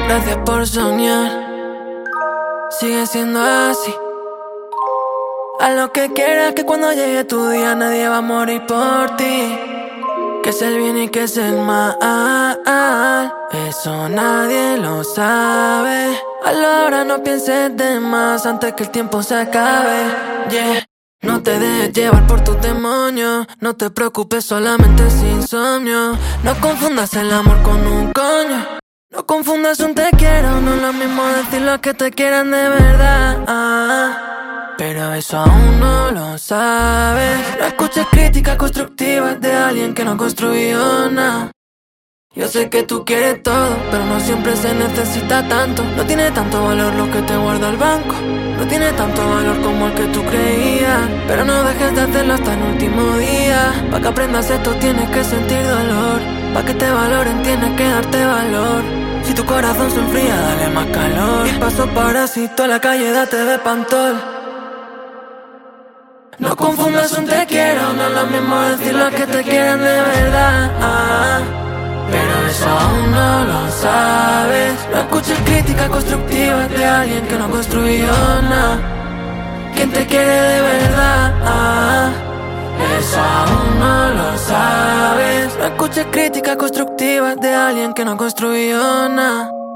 Gracias por soñar. Sigue siendo así. Haz lo que quieras, que cuando llegue tu día nadie va a morir por ti. Que es el bien y que es el mal, eso nadie lo sabe. Hazlo ahora, no pienses de más antes que el tiempo se acabe. Yeah. No te dejes llevar por tus demonios. No te preocupes, solamente es insomnio. No confundas el amor con un coño. No confundas un te quiero. No es lo mismo decir lo que te quieran de verdad. Pero eso aún no lo sabes. No escuches críticas constructivas de alguien que no construyó nada. Yo sé que tú quieres todo, pero no siempre se necesita tanto. No tiene tanto valor lo que te guarda el banco. No tiene tanto valor como el que tú creías. Pero no dejes de hacerlo hasta el último día. Pa' que aprendas esto tienes que sentir dolor. Pa' que te valoren tienes que darte valor. Si tu corazón se enfría, dale más calor. Y paso parásito a la calle, date de pantol. No confundas un te quiero, no es lo mismo decir lo que te quieran de verdad. Pero eso aún no lo sabes. No escuches críticas constructivas de alguien que no construyó nada. ¿Quién te quiere de verdad? Eso aún no lo sabes. No escuches críticas constructivas de alguien que no construyó nada.